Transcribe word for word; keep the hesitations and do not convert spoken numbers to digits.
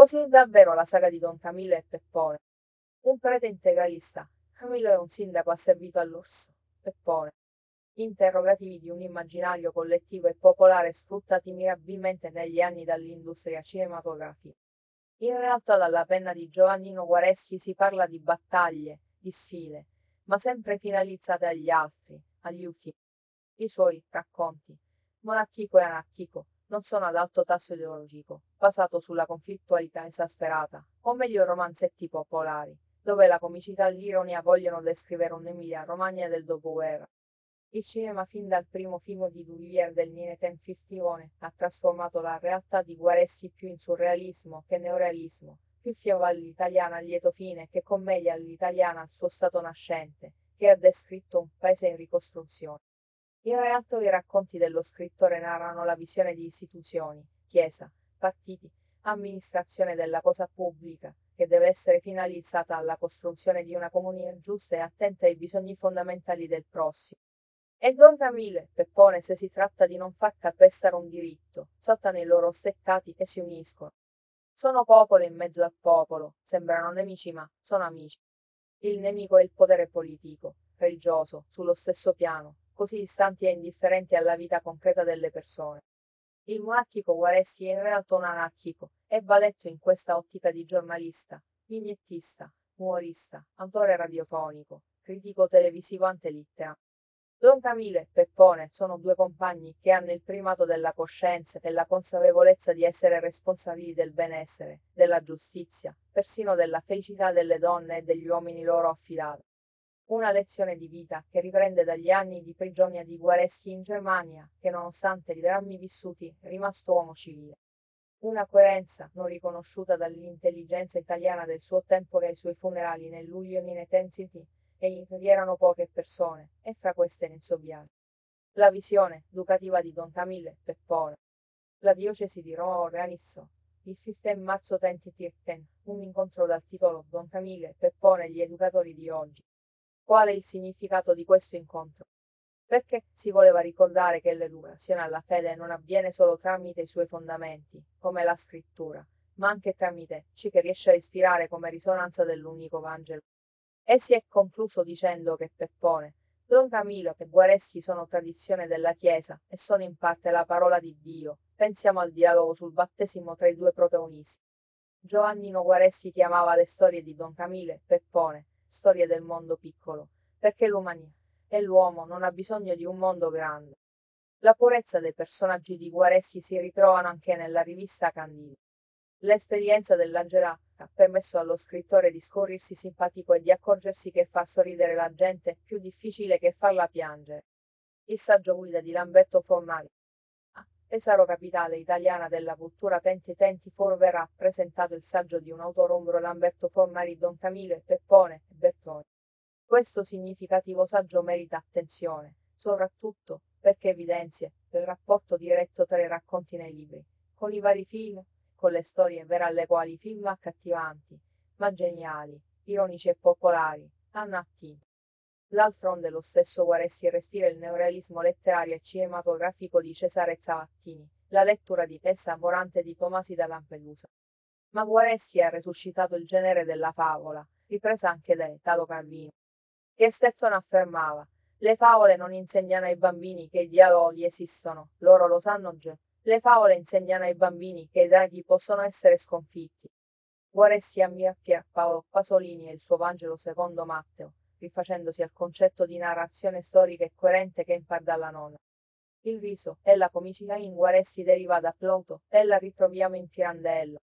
Così è davvero la saga di Don Camillo e Peppone. Un prete integralista. Camillo è un sindaco asservito all'orso. Peppone. Interrogativi di un immaginario collettivo e popolare sfruttati mirabilmente negli anni dall'industria cinematografica. In realtà dalla penna di Giovannino Guareschi si parla di battaglie, di sfide, ma sempre finalizzate agli altri, agli ultimi. I suoi racconti, monarchico e anarchico, non sono ad alto tasso ideologico, basato sulla conflittualità esasperata, o meglio romanzetti popolari, dove la comicità e l'ironia vogliono descrivere un'Emilia Romagna del dopoguerra. Il cinema fin dal primo film di Duvivier del Nineteen-cinquantuno ha trasformato la realtà di Guareschi più in surrealismo che neorealismo, più fiaba all'italiana a lieto fine che commedia all'italiana al suo stato nascente, che ha descritto un paese in ricostruzione. In realtà i racconti dello scrittore narrano la visione di istituzioni, chiesa, partiti, amministrazione della cosa pubblica, che deve essere finalizzata alla costruzione di una comunità giusta e attenta ai bisogni fondamentali del prossimo. E Don Camillo e Peppone se si tratta di non far calpestare un diritto, saltano i loro steccati e si uniscono. Sono popolo in mezzo al popolo, sembrano nemici ma sono amici. Il nemico è il potere politico, religioso, sullo stesso piano, così distanti e indifferenti alla vita concreta delle persone. Il monarchico Guareschi è in realtà un anarchico, e va letto in questa ottica di giornalista, vignettista, umorista, autore radiofonico, critico televisivo ante litteram. Don Camillo e Peppone sono due compagni che hanno il primato della coscienza e la consapevolezza di essere responsabili del benessere, della giustizia, persino della felicità delle donne e degli uomini loro affidati. Una lezione di vita che riprende dagli anni di prigionia di Guareschi in Germania, che nonostante i drammi vissuti è rimasto uomo civile. Una coerenza non riconosciuta dall'intelligenza italiana del suo tempo che ai suoi funerali nel luglio Nineteen e vi erano poche persone, e fra queste Enzo Biagi. La visione educativa di Don Camillo e Peppone. La diocesi di Roma organizzò il quindici marzo duemilatredici un incontro dal titolo Don Camillo e Peppone gli educatori di oggi. Qual è il significato di questo incontro? Perché si voleva ricordare che l'educazione alla fede non avviene solo tramite i suoi fondamenti, come la scrittura, ma anche tramite ciò che riesce a ispirare come risonanza dell'unico Vangelo. E si è concluso dicendo che Peppone, Don Camillo e Guareschi sono tradizione della Chiesa e sono in parte la parola di Dio. Pensiamo al dialogo sul battesimo tra i due protagonisti. Giovannino Guareschi chiamava le storie di Don Camillo e Peppone storie del mondo piccolo, perché l'umanità e l'uomo non ha bisogno di un mondo grande. La purezza dei personaggi di Guareschi si ritrovano anche nella rivista Candide. L'esperienza dell'Angela ha permesso allo scrittore di scoprirsi simpatico e di accorgersi che far sorridere la gente è più difficile che farla piangere. Il saggio guida di Lamberto Fornari. A Pesaro, capitale italiana della cultura Tenti Tenti For verrà presentato il saggio di un autore umbro Lamberto Fornari Don Camillo e Peppone e Bertoni. Questo significativo saggio merita attenzione, soprattutto perché evidenzia il rapporto diretto tra i racconti nei libri, con i vari film, con le storie vere alle quali i film accattivanti, ma geniali, ironici e popolari, hanno attinto. D'altronde lo stesso Guareschi respira il neorealismo letterario e cinematografico di Cesare Zavattini, la lettura di Tessa Morante di Tomasi da Lampedusa. Ma Guareschi ha resuscitato il genere della favola, ripresa anche da Italo Calvino. Che Stetton affermava, le favole non insegnano ai bambini che i dialoghi esistono, loro lo sanno già. Le favole insegnano ai bambini che i draghi possono essere sconfitti. Guareschi ammira Pier Paolo Pasolini e il suo Vangelo secondo Matteo, rifacendosi al concetto di narrazione storica e coerente che impara dalla nonna. Il riso e la comicità in Guareschi deriva da Plauto e la ritroviamo in Pirandello,